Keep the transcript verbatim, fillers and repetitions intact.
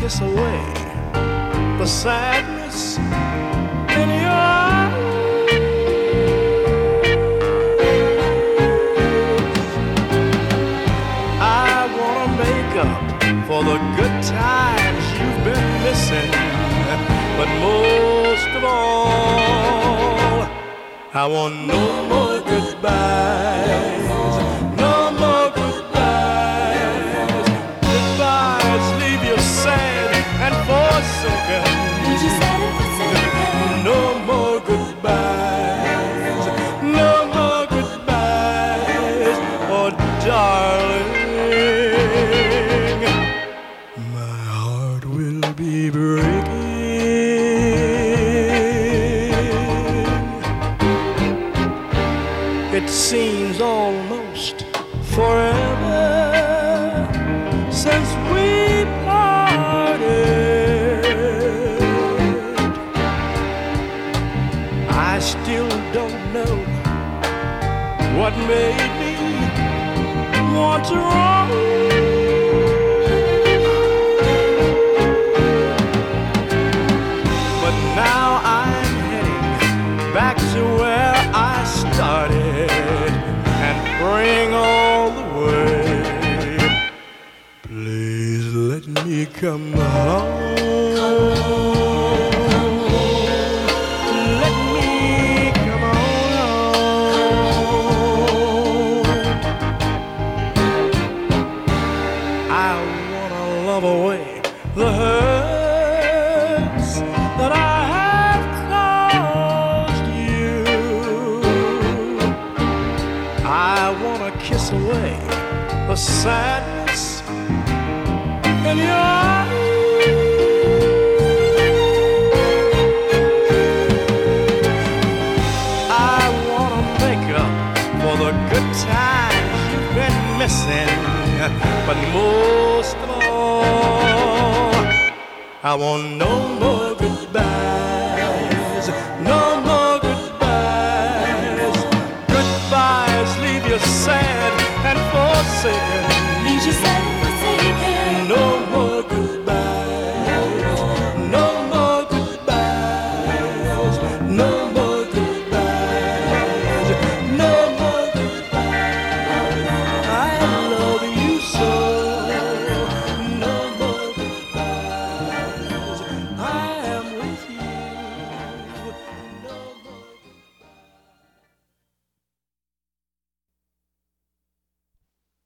kiss away the sadness in your eyes. I wanna make up for the good times you've been missing, but most of all, I want no more goodbyes, no more goodbyes. Goodbyes leave you sad and forsaken. No more goodbyes, no more goodbyes, oh darling. My heart will be breaking. It seems almost forever since we parted. I still don't know what made me want to run. But now I'm heading back to where I started and praying all the way. Please let me come home. Let me come on home. I wanna love away the hurts that I have caused you. I wanna kiss away the sadness in your eyes. I wanna make up for the good times you've been missing, but most of all, I want no more goodbyes.